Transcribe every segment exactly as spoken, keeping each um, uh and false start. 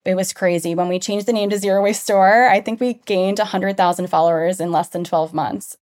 it was crazy. When we changed the name to Zero Waste Store, I think we gained one hundred thousand followers in less than twelve months.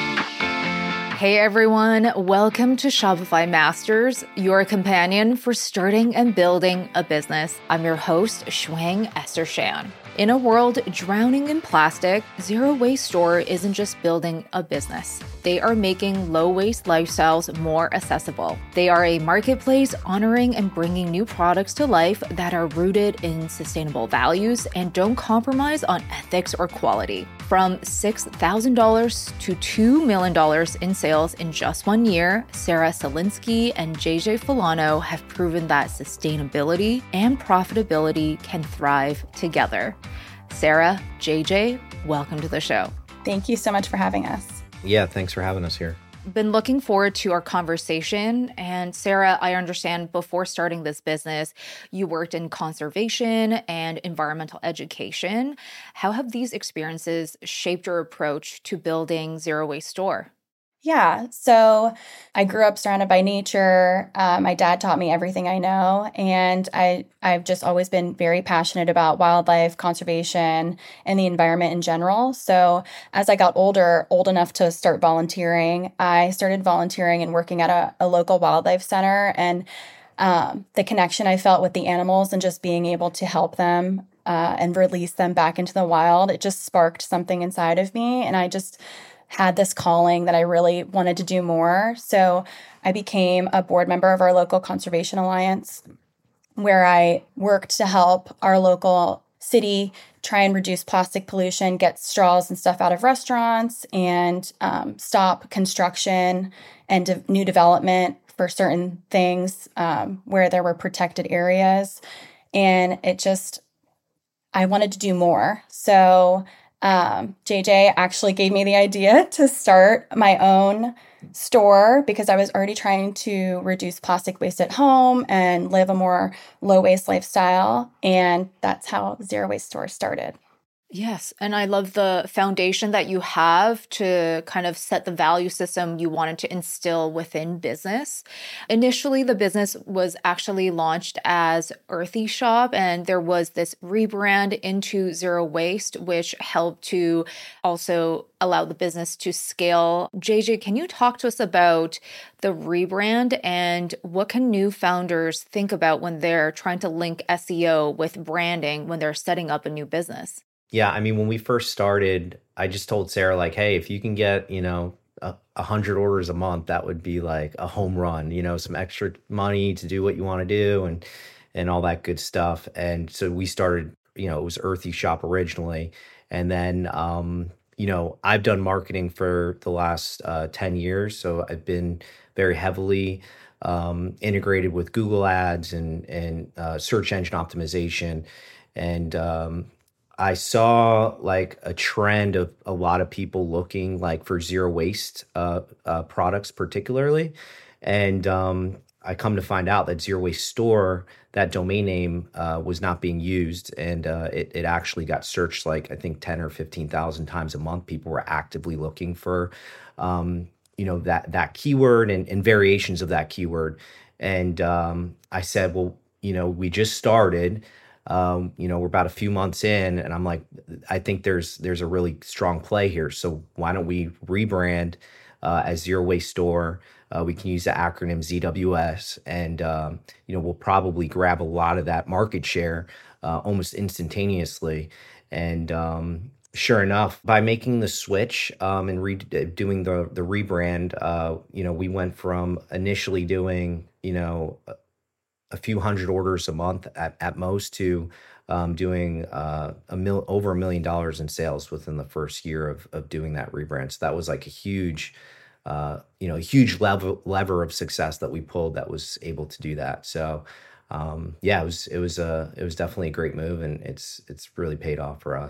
Hey everyone, welcome to Shopify Masters, your companion for starting and building a business. I'm your host, Shuang Esther Shan. In a world drowning in plastic, Zero Waste Store isn't just building a business. They are making low-waste lifestyles more accessible. They are a marketplace honoring and bringing new products to life that are rooted in sustainable values and don't compromise on ethics or quality. From six thousand dollars to two million dollars in sales in just one year, Sarah Selinsky and J J Filano have proven that sustainability and profitability can thrive together. Sarah, J J, welcome to the show. Thank you so much for having us. Yeah, thanks for having us here. Been looking forward to our conversation. And Sarah, I understand before starting this business, you worked in conservation and environmental education. How have these experiences shaped your approach to building Zero Waste Store? Yeah, so I grew up surrounded by nature. Uh, my dad taught me everything I know, and I, I've just always been very passionate about wildlife conservation and the environment in general. So as I got older, old enough to start volunteering, I started volunteering and working at a, a local wildlife center. And um, the connection I felt with the animals and just being able to help them uh, and release them back into the wild, it just sparked something inside of me. And I just had this calling that I really wanted to do more. So I became a board member of our local conservation alliance, where I worked to help our local city try and reduce plastic pollution, get straws and stuff out of restaurants, and um, stop construction and de- new development for certain things um, where there were protected areas. And it just, I wanted to do more. So Um, J J actually gave me the idea to start my own store because I was already trying to reduce plastic waste at home and live a more low waste lifestyle. And that's how Zero Waste Store started. Yes. And I love the foundation that you have to kind of set the value system you wanted to instill within business. Initially, the business was actually launched as Earthy Shop, and there was this rebrand into Zero Waste, which helped to also allow the business to scale. J J, can you talk to us about the rebrand and what can new founders think about when they're trying to link S E O with branding when they're setting up a new business? Yeah, I mean, when we first started, I just told Sarah, like, hey, if you can get, you know, a, a hundred orders a month, that would be like a home run, you know, some extra money to do what you want to do and and all that good stuff. And so we started, you know, it was Earthy Shop originally. And then, um, you know, I've done marketing for the last uh, ten years. So I've been very heavily um, integrated with Google Ads and, and uh, search engine optimization. And, um, I saw like a trend of a lot of people looking like for zero waste uh, uh, products particularly. And um, I come to find out that Zero Waste Store, that domain name uh, was not being used. And uh, it, it actually got searched like, I think ten or fifteen thousand times a month. People were actively looking for, um, you know, that, that keyword and, and variations of that keyword. And um, I said, well, you know, we just started. Um, you know, we're about a few months in, and I'm like, I think there's there's a really strong play here. So why don't we rebrand uh, as Zero Waste Store? Uh, we can use the acronym Z W S, and um, you know, we'll probably grab a lot of that market share uh, almost instantaneously. And um, sure enough, by making the switch um, and re- doing the the rebrand, uh, you know, we went from initially doing, you know, a few hundred orders a month at, at most to um, doing uh, a mil- over a million dollars in sales within the first year of, of doing that rebrand. So that was like a huge, uh, you know, a huge level lever of success that we pulled that was able to do that. So um, yeah, it was it was a it was definitely a great move, and it's it's really paid off for us.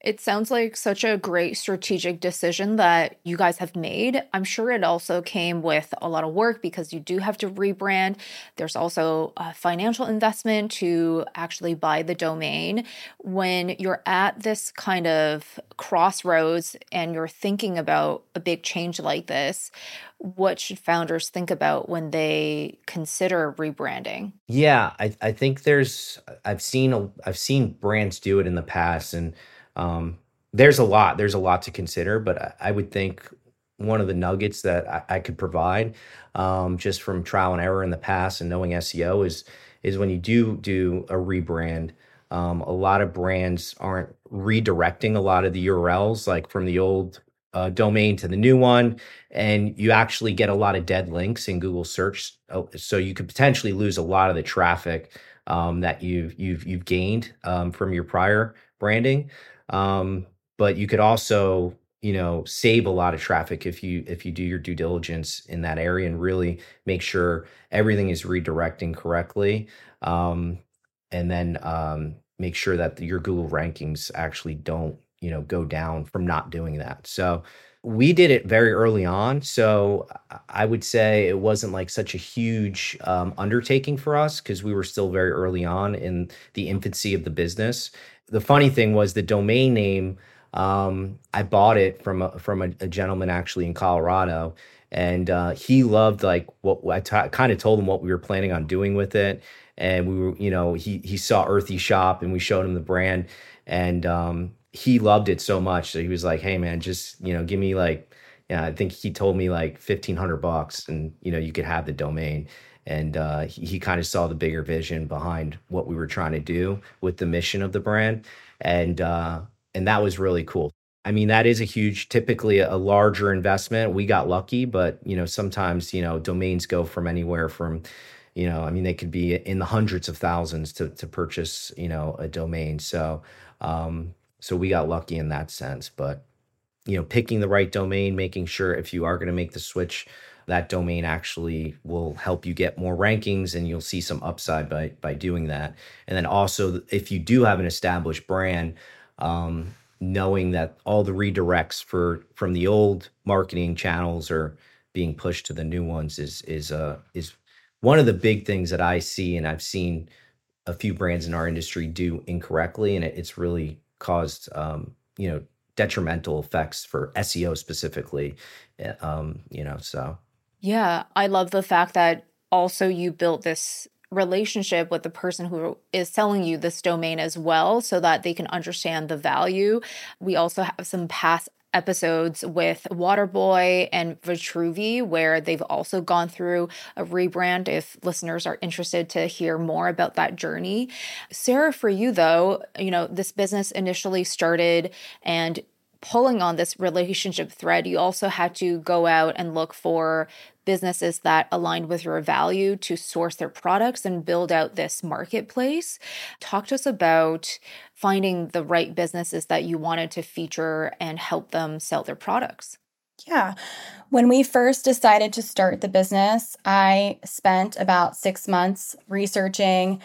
It sounds like such a great strategic decision that you guys have made. I'm sure it also came with a lot of work because you do have to rebrand. There's also a financial investment to actually buy the domain. When you're at this kind of crossroads and you're thinking about a big change like this, what should founders think about when they consider rebranding? Yeah, I, I think there's I've seen a, I've seen brands do it in the past, and um, there's a lot there's a lot to consider. But I, I would think one of the nuggets that I, I could provide, um, just from trial and error in the past and knowing S E O, is is when you do do a rebrand. Um, a lot of brands aren't redirecting a lot of the U R Ls, like from the old uh, domain to the new one, and you actually get a lot of dead links in Google search. uh, So you could potentially lose a lot of the traffic um, that you've you've you've gained um, from your prior branding. Um, but you could also, you know, save a lot of traffic if you if you do your due diligence in that area and really make sure everything is redirecting correctly. Um, and then um, make sure that your Google rankings actually don't, you know, go down from not doing that. So we did it very early on. So I I would say it wasn't like such a huge um, undertaking for us because we were still very early on in the infancy of the business. The funny thing was the domain name. Um, I bought it from a, from a, a gentleman actually in Colorado, and uh, he loved like what I t- kind of told him what we were planning on doing with it, and we were, you know, he he saw Earthy Shop, and we showed him the brand, and um, he loved it so much that he was like, "Hey, man, just, you know, give me like, yeah, I think he told me like fifteen hundred bucks, and you know, you could have the domain." And uh, he, he kind of saw the bigger vision behind what we were trying to do with the mission of the brand, and uh, and that was really cool. I mean, that is a huge, typically a larger investment. We got lucky, but you know, sometimes, you know, domains go from anywhere from, you know, I mean, they could be in the hundreds of thousands to to purchase, you know, a domain. So, um, so we got lucky in that sense. But you know, picking the right domain, making sure if you are going to make the switch, that domain actually will help you get more rankings, and you'll see some upside by by doing that. And then also, if you do have an established brand, um, knowing that all the redirects for from the old marketing channels are being pushed to the new ones is is uh is one of the big things that I see, and I've seen a few brands in our industry do incorrectly, and it, it's really caused um, you know, detrimental effects for S E O specifically. uh, Um, you know, so Yeah, I love the fact that also you built this relationship with the person who is selling you this domain as well so that they can understand the value. We also have some past episodes with Waterboy and Vitruvi where they've also gone through a rebrand if listeners are interested to hear more about that journey. Sarah, for you though, you know, this business initially started, and pulling on this relationship thread, you also had to go out and look for businesses that aligned with your value to source their products and build out this marketplace. Talk to us about finding the right businesses that you wanted to feature and help them sell their products. Yeah. When we first decided to start the business, I spent about six months researching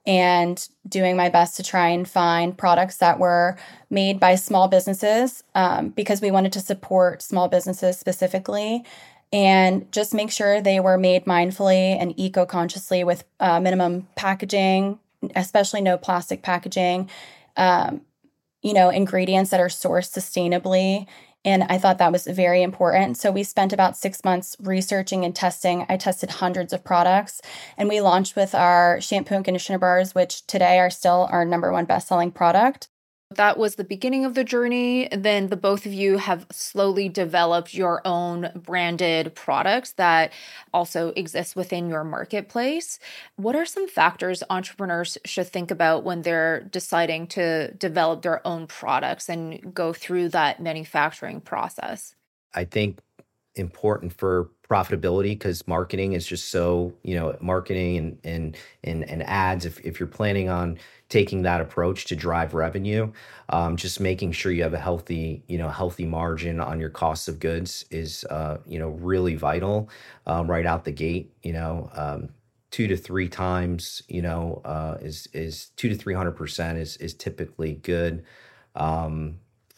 and doing my best to try and find products that were made by small businesses, um, because we wanted to support small businesses specifically, and just make sure they were made mindfully and eco-consciously with uh, minimum packaging, especially no plastic packaging, um, you know, ingredients that are sourced sustainably. And I thought that was very important. So we spent about six months researching and testing. I tested hundreds of products, and we launched with our shampoo and conditioner bars, which today are still our number one best-selling product. That was the beginning of the journey. Then the both of you have slowly developed your own branded products that also exist within your marketplace. What are some factors entrepreneurs should think about when they're deciding to develop their own products and go through that manufacturing process? I think important for profitability, because marketing is just so, you know, marketing and and and, and ads, if, if you're planning on taking that approach to drive revenue, um, just making sure you have a healthy, you know, healthy margin on your cost of goods is, uh, you know, really vital um, right out the gate. You know, um, two to three times, you know, uh, is is two to three hundred percent is is typically good. Um,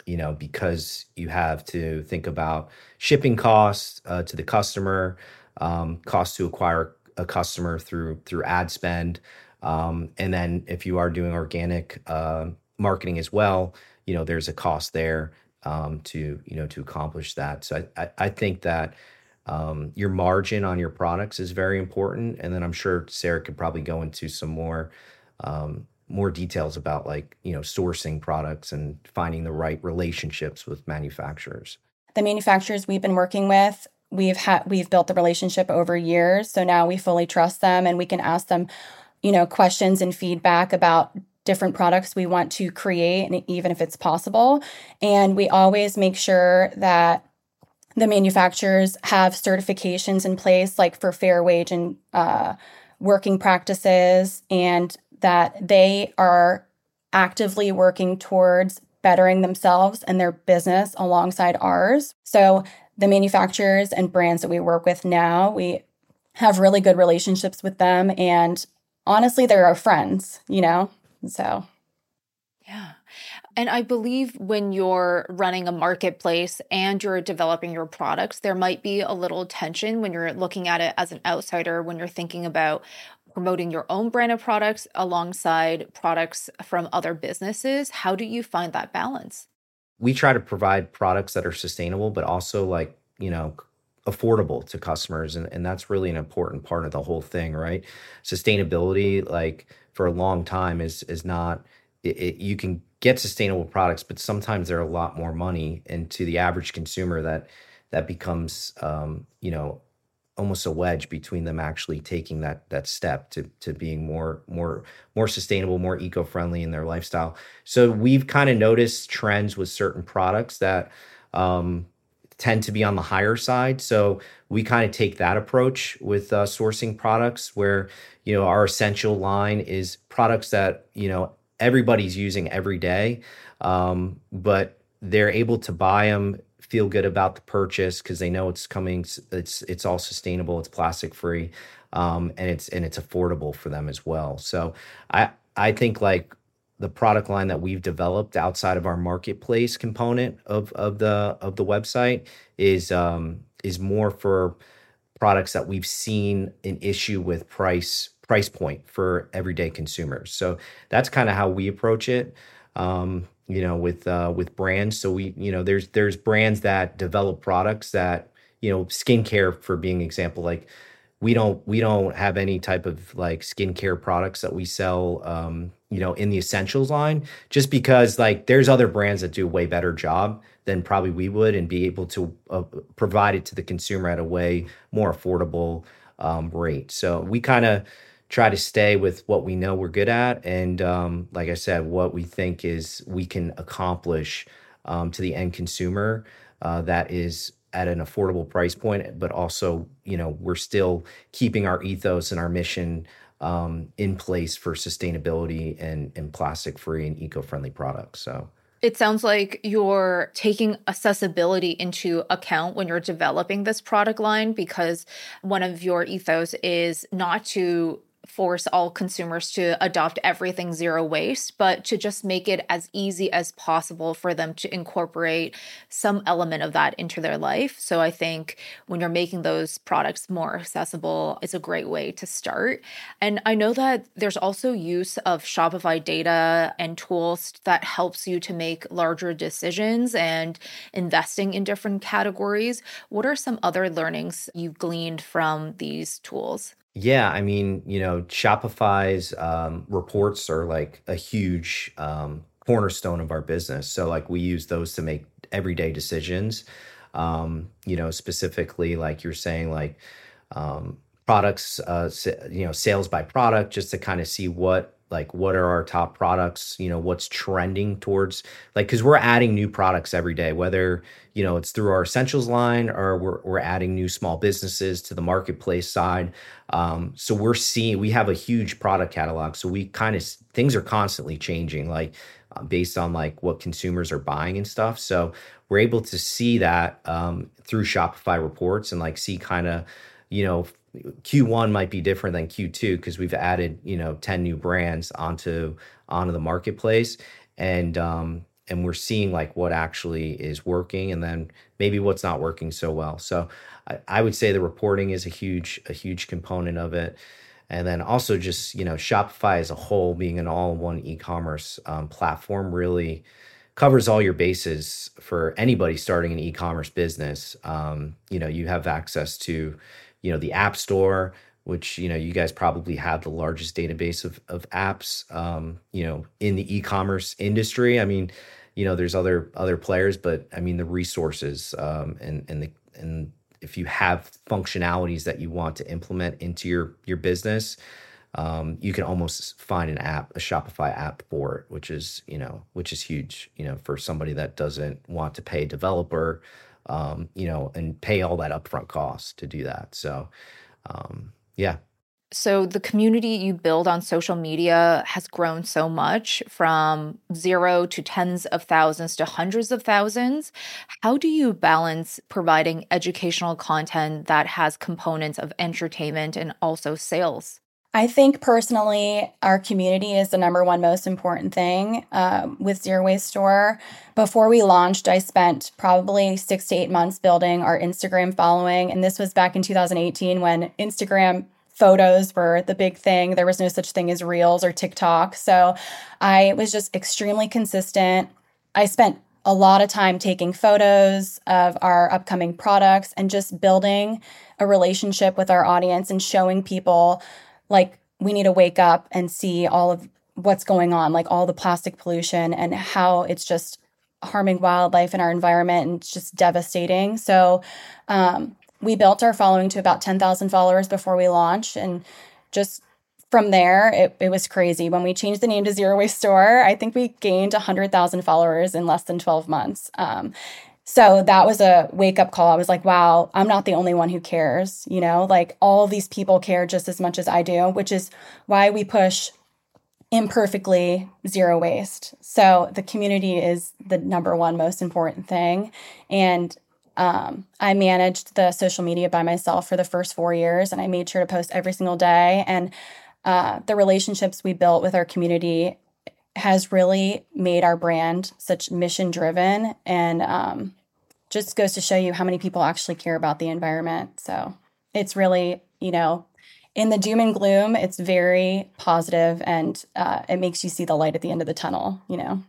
you know, because you have to think about shipping costs uh, to the customer, um, costs to acquire a customer through through ad spend, um, and then if you are doing organic uh, marketing as well, you know, there's a cost there um, to you know to accomplish that. So I I, I think that um, your margin on your products is very important, and then I'm sure Sarah could probably go into some more. Um, more details about like, you know, sourcing products and finding the right relationships with manufacturers. The manufacturers we've been working with, we've had we've built the relationship over years. So now we fully trust them and we can ask them, you know, questions and feedback about different products we want to create, and even if it's possible. And we always make sure that the manufacturers have certifications in place, like for fair wage and uh, working practices, and that they are actively working towards bettering themselves and their business alongside ours. So the manufacturers and brands that we work with now, we have really good relationships with them. And honestly, they're our friends, you know? So. Yeah. And I believe when you're running a marketplace and you're developing your products, there might be a little tension when you're looking at it as an outsider, when you're thinking about promoting your own brand of products alongside products from other businesses. How do you find that balance? We try to provide products that are sustainable, but also like, you know, affordable to customers. And, and that's really an important part of the whole thing, right? Sustainability, like for a long time is, is not, it, it, you can get sustainable products, but sometimes they're a lot more money. And to the average consumer, that, that becomes, um, you know, almost a wedge between them actually taking that that step to to being more more more sustainable, more eco-friendly in their lifestyle. So we've kind of noticed trends with certain products that um, tend to be on the higher side. So we kind of take that approach with uh, sourcing products, where you know our essential line is products that you know everybody's using every day, um, but they're able to buy them, feel good about the purchase because they know it's coming. It's it's all sustainable. It's plastic free, um, and it's and it's affordable for them as well. So I I think like the product line that we've developed outside of our marketplace component of of the of the website is um, is more for products that we've seen an issue with price price point for everyday consumers. So that's kind of how we approach it. Um, you know, with uh, with brands. So we, you know, there's there's brands that develop products that, you know, skincare for being example, like we don't we don't have any type of like skincare products that we sell, um, you know, in the essentials line, just because like there's other brands that do a way better job than probably we would, and be able to uh, provide it to the consumer at a way more affordable um, rate. So we kind of try to stay with what we know we're good at. And um, like I said, what we think is we can accomplish um, to the end consumer uh, that is at an affordable price point, but also, you know, we're still keeping our ethos and our mission um, in place for sustainability and, and plastic-free and eco-friendly products. So it sounds like you're taking accessibility into account when you're developing this product line, because one of your ethos is not to force all consumers to adopt everything zero waste, but to just make it as easy as possible for them to incorporate some element of that into their life. So I think when you're making those products more accessible, it's a great way to start. And I know that there's also use of Shopify data and tools that helps you to make larger decisions and investing in different categories. What are some other learnings you've gleaned from these tools? Yeah, I mean, you know, Shopify's um, reports are like a huge um, cornerstone of our business. So like we use those to make everyday decisions. Um, you know, specifically like you're saying, like um, products, uh, you know, sales by product, just to kind of see what like what are our top products, you know, what's trending towards, like, because we're adding new products every day, whether, you know, it's through our essentials line or we're, we're adding new small businesses to the marketplace side. Um, so we're seeing, we have a huge product catalog. So we kind of, things are constantly changing, like uh, based on like what consumers are buying and stuff. So we're able to see that um, through Shopify reports and like see kind of, you know, Q one might be different than Q two because we've added, you know, ten new brands onto onto the marketplace. And um, and we're seeing like what actually is working and then maybe what's not working so well. So I, I would say the reporting is a huge, a huge component of it. And then also just, you know, Shopify as a whole being an all-in-one e-commerce um, platform really covers all your bases for anybody starting an e-commerce business. Um, you know, you have access to, you know, the App Store, which, you know, you guys probably have the largest database of, of apps, um, you know, in the e-commerce industry. I mean, you know, there's other other players, but I mean, the resources um, and and the and if you have functionalities that you want to implement into your your business, um, you can almost find an app, a Shopify app for it, which is, you know, which is huge, you know, for somebody that doesn't want to pay a developer, um, you know, and pay all that upfront cost to do that. So, um, yeah. So the community you build on social media has grown so much, from zero to tens of thousands to hundreds of thousands. How do you balance providing educational content that has components of entertainment and also sales? I think personally, our community is the number one most important thing um, with Zero Waste Store. Before we launched, I spent probably six to eight months building our Instagram following. And this was back in two thousand eighteen when Instagram photos were the big thing. There was no such thing as Reels or TikTok. So I was just extremely consistent. I spent a lot of time taking photos of our upcoming products and just building a relationship with our audience and showing people, like, we need to wake up and see all of what's going on, like all the plastic pollution and how it's just harming wildlife and our environment, and it's just devastating. So um, we built our following to about ten thousand followers before we launched. And just from there, it, it was crazy. When we changed the name to Zero Waste Store, I think we gained one hundred thousand followers in less than twelve months. Um, so that was a wake-up call. I was like, wow, I'm not the only one who cares. You know, like all of these people care just as much as I do, which is why we push imperfectly zero waste. So the community is the number one most important thing. And Um, I managed the social media by myself for the first four years, and I made sure to post every single day. And uh, the relationships we built with our community has really made our brand such mission driven, and um, just goes to show you how many people actually care about the environment. So it's really, you know, in the doom and gloom, it's very positive, and uh, it makes you see the light at the end of the tunnel, you know.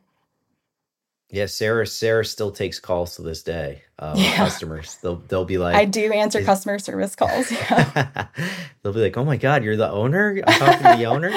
Yeah, Sarah. Sarah still takes calls to this day. Um, Yeah. Customers, they'll they'll be like, I do answer is- customer service calls. Yeah. they'll be like, "Oh my God, you're the owner? I'm talking to the owner."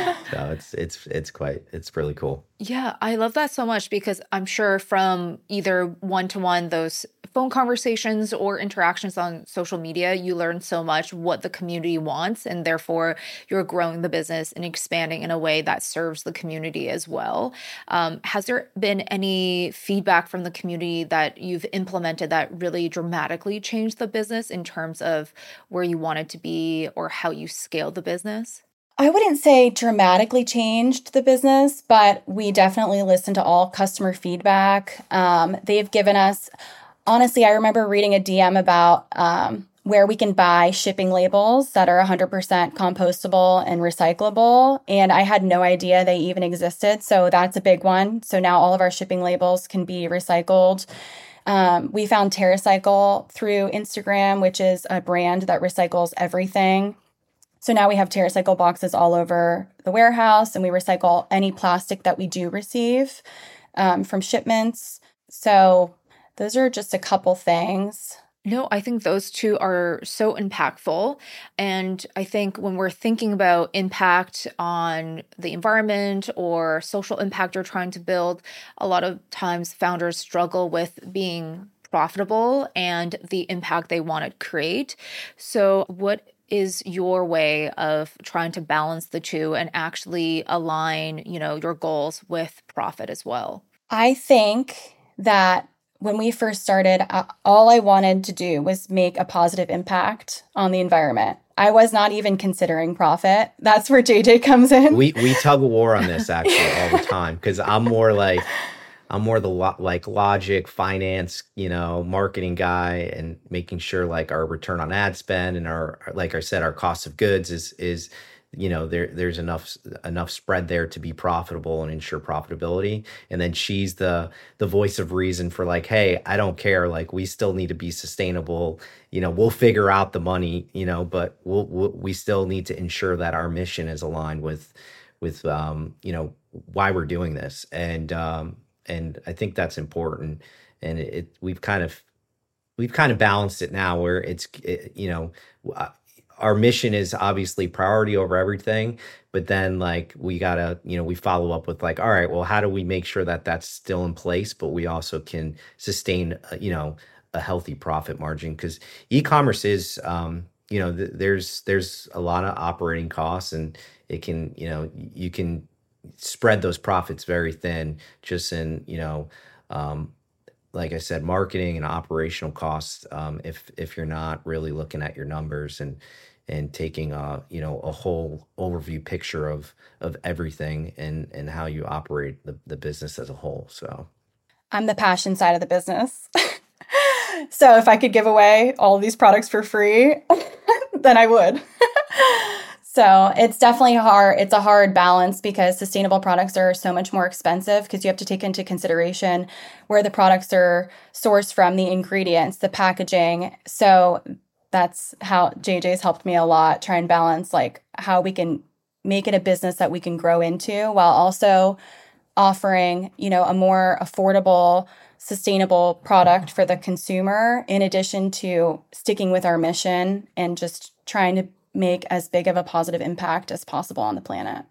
So it's it's it's quite it's really cool. Yeah, I love that so much, because I'm sure from either one-to-one, those phone conversations or interactions on social media, you learn so much what the community wants, and therefore you're growing the business and expanding in a way that serves the community as well. Um, has there been any feedback from the community that you've implemented that really dramatically changed the business in terms of where you wanted to be or how you scaled the business? I wouldn't say dramatically changed the business, but we definitely listen to all customer feedback. Um, they've given us, honestly, I remember reading a D M about um, where we can buy shipping labels that are one hundred percent compostable and recyclable. And I had no idea they even existed. So that's a big one. So now all of our shipping labels can be recycled. Um, we found TerraCycle through Instagram, which is a brand that recycles everything. So now we have TerraCycle boxes all over the warehouse, and we recycle any plastic that we do receive um, from shipments. So those are just a couple things. No, I think those two are so impactful. And I think when we're thinking about impact on the environment or social impact you're trying to build, a lot of times founders struggle with being profitable and the impact they want to create. So what is your way of trying to balance the two and actually align, you know, your goals with profit as well? I think that when we first started, uh, all I wanted to do was make a positive impact on the environment. I was not even considering profit. That's where J J comes in. We we tug of war on this actually all the time, because I'm more like I'm more the lo- like logic, finance, you know, marketing guy, and making sure like our return on ad spend and our, like I said, our cost of goods is is you know, there there's enough enough spread there to be profitable and ensure profitability. And then she's the the voice of reason for like, hey, I don't care. Like, we still need to be sustainable. You know, we'll figure out the money, you know, but we'll, we'll we still need to ensure that our mission is aligned with with um, you know, why we're doing this. And um, and I think that's important. And it, it we've kind of we've kind of balanced it now where it's, it, you know, our mission is obviously priority over everything, but then like we gotta, you know, we follow up with like, all right, well, how do we make sure that that's still in place, but we also can sustain, uh, you know, a healthy profit margin? Because e-commerce is, um, you know, th- there's there's a lot of operating costs, and it can, you know, you can spread those profits very thin, just in, you know, um, like I said, marketing and operational costs. Um, if if you're not really looking at your numbers and and taking a, you know, a whole overview picture of of everything and and how you operate the, the business as a whole. So I'm the passion side of the business. So if I could give away all of these products for free, then I would. So it's definitely hard. It's a hard balance because sustainable products are so much more expensive because you have to take into consideration where the products are sourced from, the ingredients, the packaging. So that's how J J's helped me a lot, try and balance like how we can make it a business that we can grow into while also offering, you know, a more affordable, sustainable product for the consumer, in addition to sticking with our mission and just trying to make as big of a positive impact as possible on the planet.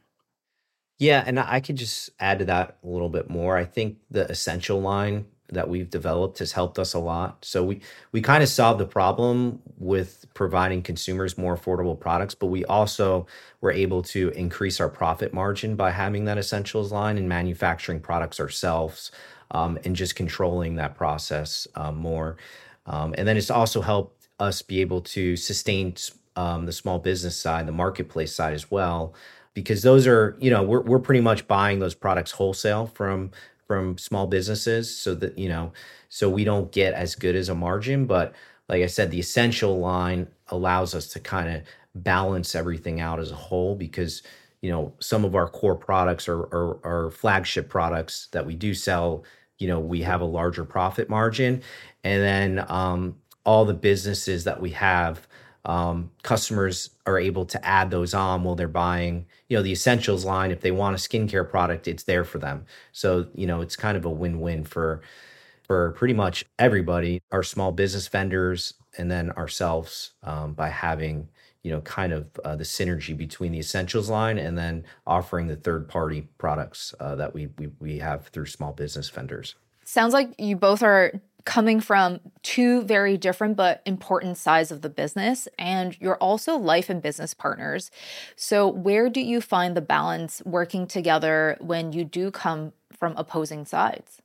yeah, and I could just add to that a little bit more. I think the essential line that we've developed has helped us a lot. So we we kind of solved the problem with providing consumers more affordable products, but we also were able to increase our profit margin by having that essentials line and manufacturing products ourselves, um, and just controlling that process um, more. Um, and then it's also helped us be able to sustain um, the small business side, the marketplace side as well, because those are, you know, we're we're pretty much buying those products wholesale from from small businesses, so that, you know, so we don't get as good as a margin. But like I said, the essential line allows us to kind of balance everything out as a whole, because, you know, some of our core products are, are, are flagship products that we do sell, you know, we have a larger profit margin. And then um, all the businesses that we have, um, customers are able to add those on while they're buying, you know, the essentials line. If they want a skincare product, it's there for them. So, you know, it's kind of a win-win for, for pretty much everybody, our small business vendors, and then ourselves, um, by having, you know, kind of uh, the synergy between the essentials line and then offering the third-party products uh, that we, we we have through small business vendors. Sounds like you both are coming from two very different but important sides of the business, and you're also life and business partners. So where do you find the balance working together when you do come from opposing sides?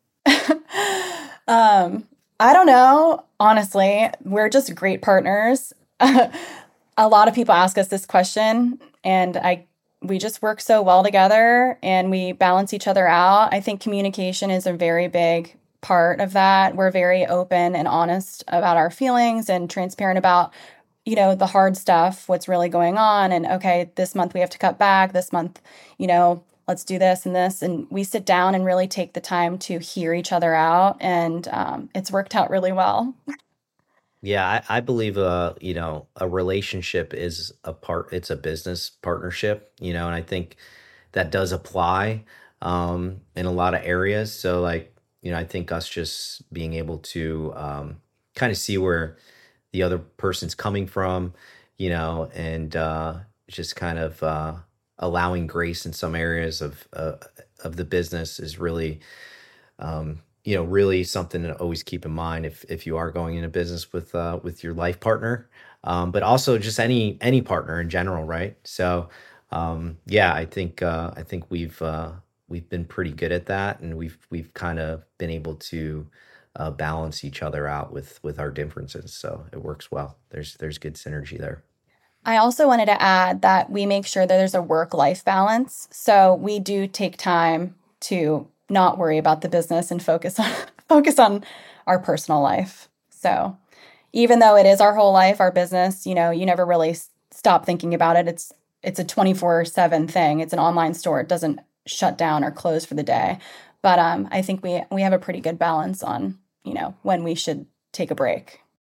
um, I don't know. Honestly, we're just great partners. A lot of people ask us this question, and I we just work so well together and we balance each other out. I think communication is a very big part of that. We're very open and honest about our feelings and transparent about, you know, the hard stuff, what's really going on. And okay, this month we have to cut back. This month, you know, let's do this and this. And we sit down and really take the time to hear each other out. And um, it's worked out really well. Yeah, I, I believe, uh, you know, a relationship is a part, it's a business partnership, you know, and I think that does apply um, in a lot of areas. So like, you know, I think us just being able to um, kind of see where the other person's coming from, you know, and uh, just kind of uh, allowing grace in some areas of uh, of the business is really, um, you know, really something to always keep in mind if if you are going into business with uh, with your life partner, um, but also just any any partner in general, right? So, um, yeah, I think uh, I think we've. Uh, We've been pretty good at that, and we've we've kind of been able to uh, balance each other out with with our differences. So it works well. There's there's good synergy there. I also wanted to add that we make sure that there's a work-life balance. So we do take time to not worry about the business and focus on focus on our personal life. So even though it is our whole life, our business, you know, you never really stop thinking about it. It's it's a twenty-four seven thing. It's an online store. It doesn't shut down or close for the day. But um, I think we we have a pretty good balance on, you know, when we should take a break.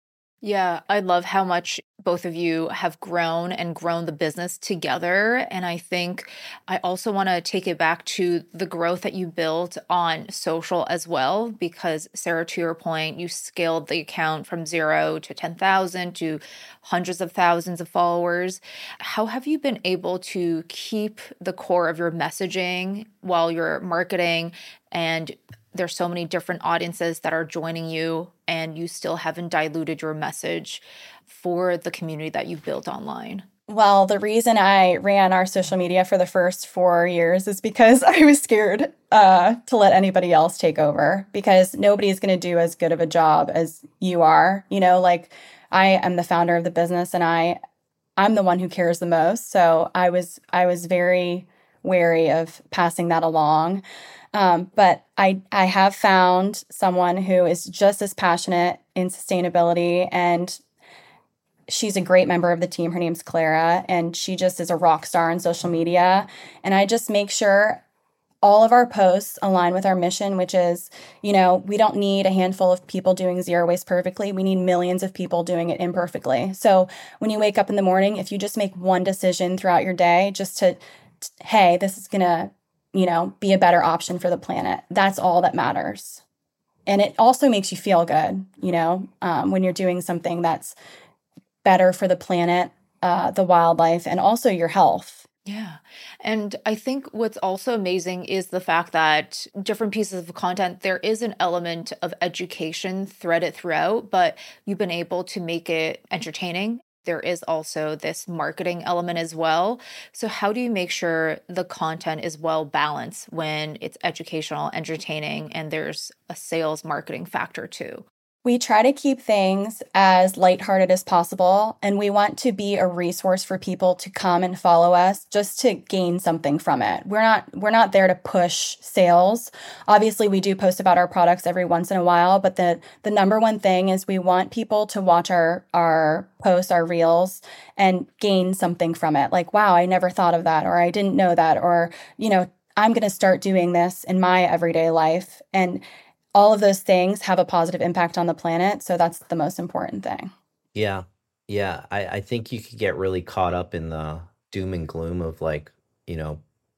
Yeah, I love how much both of you have grown and grown the business together. And I think I also want to take it back to the growth that you built on social as well, because Sarah, to your point, you scaled the account from zero to ten thousand to hundreds of thousands of followers. How have you been able to keep the core of your messaging while you're marketing, and there's so many different audiences that are joining you, and you still haven't diluted your message for the community that you've built online? Well, the reason I ran our social media for the first four years is because I was scared uh, to let anybody else take over, because nobody's going to do as good of a job as you are. You know, like, I am the founder of the business, and I, I'm the one who cares the most. So I was, I was very wary of passing that along. Um, but I, I have found someone who is just as passionate in sustainability, and she's a great member of the team. Her name's Clara, and she just is a rock star on social media. And I just make sure all of our posts align with our mission, which is, you know, we don't need a handful of people doing zero waste perfectly. We need millions of people doing it imperfectly. So when you wake up in the morning, if you just make one decision throughout your day, just to, t- hey, this is going to, you know, be a better option for the planet. That's all that matters. And it also makes you feel good, you know, um, when you're doing something that's better for the planet, uh, the wildlife, and also your health. Yeah. And I think what's also amazing is the fact that different pieces of content, there is an element of education threaded throughout, but you've been able to make it entertaining. There is also this marketing element as well. So how do you make sure the content is well balanced when it's educational, entertaining, and there's a sales marketing factor too? We try to keep things as lighthearted as possible, and we want to be a resource for people to come and follow us just to gain something from it. We're not we're not there to push sales. Obviously, we do post about our products every once in a while, but the the number one thing is we want people to watch our our posts, our reels, and gain something from it. Like, wow, I never thought of that, or I didn't know that, or, you know, I'm going to start doing this in my everyday life. And all of those things have a positive impact on the planet. So that's the most important thing. Yeah. Yeah. I, I think you could get really caught up in the doom and gloom of, like, you know,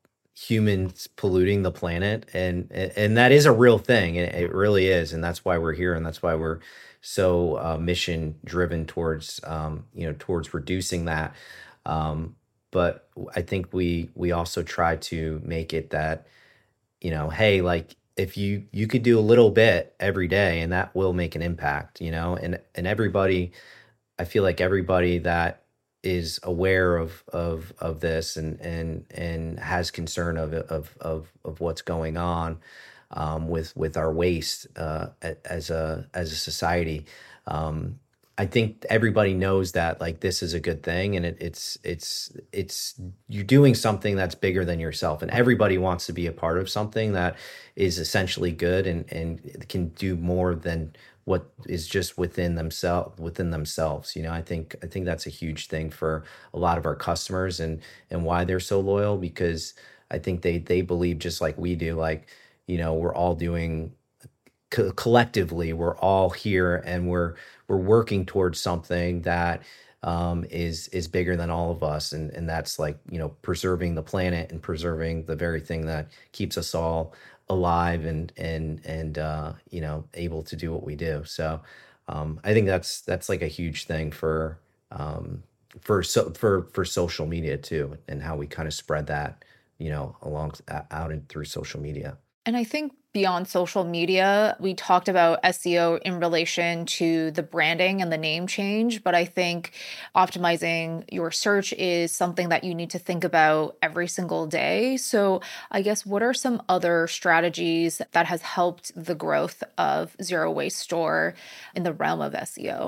humans polluting the planet. And, and that is a real thing. It, it really is. And that's why we're here. And that's why we're so uh, mission driven towards, um, you know, towards reducing that. Um, but I think we, we also try to make it that, you know, hey, like, if you you could do a little bit every day, and that will make an impact, you know, and and everybody, I feel like everybody that is aware of of of this and and and has concern of of of of what's going on um, with with our waste uh, as a as a society. Um, I think everybody knows that, like, this is a good thing, and it, it's it's it's you're doing something that's bigger than yourself, and everybody wants to be a part of something that is essentially good and and can do more than what is just within themselves within themselves. You know, I think I think that's a huge thing for a lot of our customers, and and why they're so loyal, because I think they they believe just like we do, like, you know, we're all doing co- collectively, we're all here, and we're we're working towards something that um, is is bigger than all of us, and and that's, like, you know, preserving the planet and preserving the very thing that keeps us all alive and and and uh, you know, able to do what we do. So um, I think that's that's like a huge thing for um, for so for for social media too, and how we kind of spread that, you know, along out and through social media. And I think beyond social media, we talked about S E O in relation to the branding and the name change, but I think optimizing your search is something that you need to think about every single day. So I guess, what are some other strategies that has helped the growth of Zero Waste Store in the realm of S E O?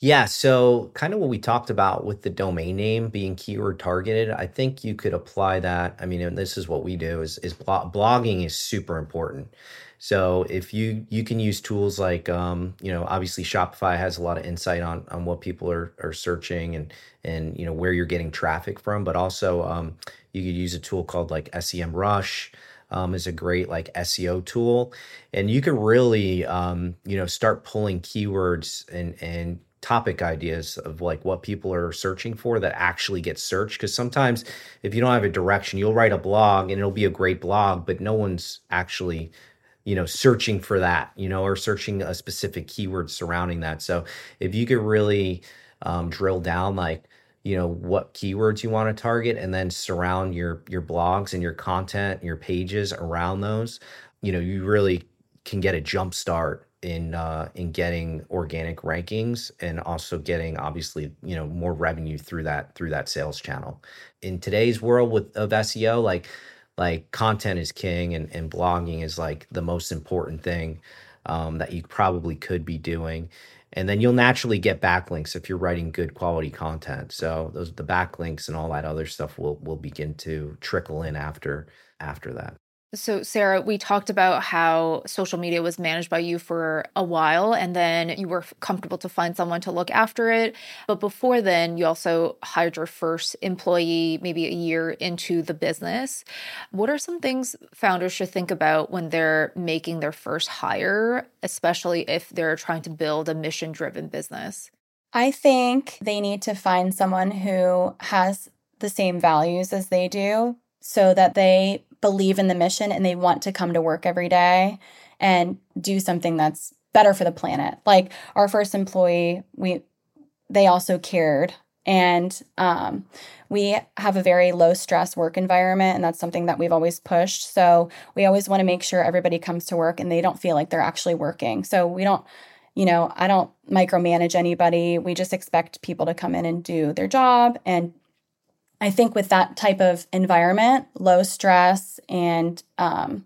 Yeah, so kind of what we talked about with the domain name being keyword targeted, I think you could apply that. I mean, and this is what we do is is blo- blogging is super important. So if you you can use tools like um, you know, obviously Shopify has a lot of insight on on what people are are searching and and you know where you're getting traffic from, but also um, you could use a tool called like SEMrush. Um, is a great like S E O tool, and you can really um, you know start pulling keywords and and topic ideas of like what people are searching for that actually get searched. Because sometimes if you don't have a direction, you'll write a blog and it'll be a great blog, but no one's actually, you know, searching for that, you know, or searching a specific keyword surrounding that. So if you could really um, drill down, like, you know, what keywords you want to target and then surround your your blogs and your content, your pages around those, you know, you really can get a jump start in uh, in getting organic rankings and also getting obviously you know more revenue through that through that sales channel. In today's world with of S E O, like like content is king and, and blogging is like the most important thing um, that you probably could be doing. And then you'll naturally get backlinks if you're writing good quality content. So those the backlinks and all that other stuff will will begin to trickle in after after that. So, Sarah, we talked about how social media was managed by you for a while, and then you were comfortable to find someone to look after it. But before then, you also hired your first employee maybe a year into the business. What are some things founders should think about when they're making their first hire, especially if they're trying to build a mission-driven business? I think they need to find someone who has the same values as they do so that they believe in the mission and they want to come to work every day and do something that's better for the planet. Like our first employee, we they also cared. And um, we have a very low stress work environment, and that's something that we've always pushed. So we always want to make sure everybody comes to work and they don't feel like they're actually working. So we don't, you know, I don't micromanage anybody. We just expect people to come in and do their job. And I think with that type of environment, low stress and, um,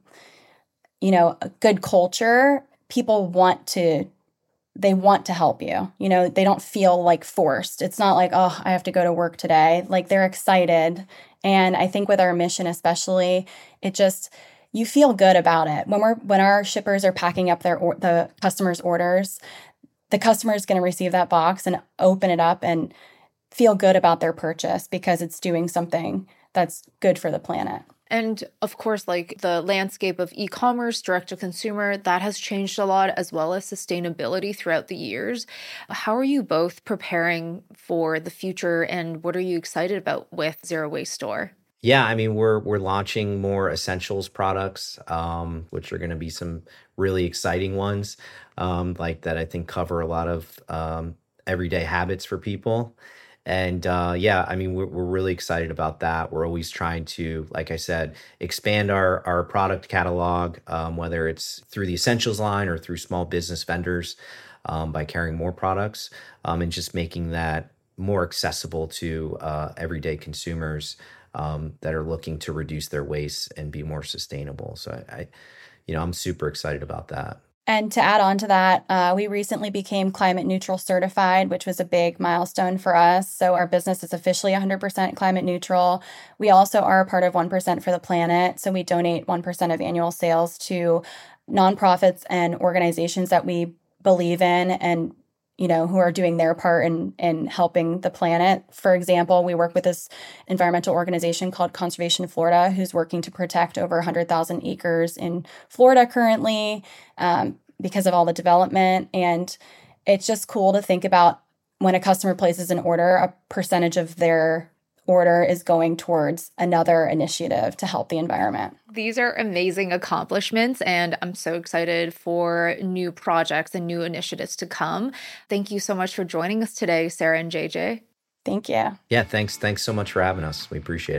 you know, a good culture, people want to, they want to help you. You know, they don't feel like forced. It's not like, oh, I have to go to work today. Like they're excited. And I think with our mission, especially, it just, you feel good about it. When we're, when our shippers are packing up their, or, the customer's orders, the customer is going to receive that box and open it up and feel good about their purchase because it's doing something that's good for the planet. And of course, like the landscape of e-commerce, direct to consumer, that has changed a lot, as well as sustainability throughout the years. How are you both preparing for the future, and what are you excited about with Zero Waste Store? Yeah, I mean, we're we're launching more essentials products, um, which are going to be some really exciting ones, um, like that I think cover a lot of um, everyday habits for people. And uh, yeah, I mean, we're, we're really excited about that. We're always trying to, like I said, expand our, our product catalog, um, whether it's through the essentials line or through small business vendors um, by carrying more products um, and just making that more accessible to uh, everyday consumers um, that are looking to reduce their waste and be more sustainable. So I, I you know, I'm super excited about that. And to add on to that, uh, we recently became climate neutral certified, which was a big milestone for us. So our business is officially one hundred percent climate neutral. We also are a part of one percent for the planet. So we donate one percent of annual sales to nonprofits and organizations that we believe in and, you know, who are doing their part in, in helping the planet. For example, we work with this environmental organization called Conservation Florida, who's working to protect over one hundred thousand acres in Florida currently um, because of all the development. And it's just cool to think about when a customer places an order, a percentage of their order is going towards another initiative to help the environment. These are amazing accomplishments, and I'm so excited for new projects and new initiatives to come. Thank you so much for joining us today, Sarah and J J. Thank you. Yeah, thanks. Thanks so much for having us. We appreciate it.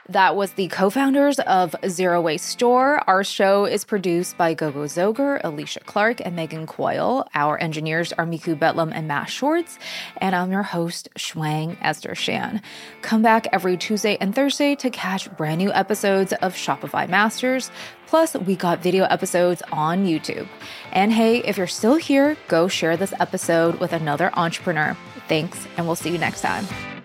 That was the co-founders of Zero Waste Store. Our show is produced by Gogo Zoger, Alicia Clark, and Megan Coyle. Our engineers are Miku Betlam and Matt Schwartz. And I'm your host, Shuang Esther Shan. Come back every Tuesday and Thursday to catch brand new episodes of Shopify Masters. Plus, we got video episodes on YouTube. And hey, if you're still here, go share this episode with another entrepreneur. Thanks, and we'll see you next time.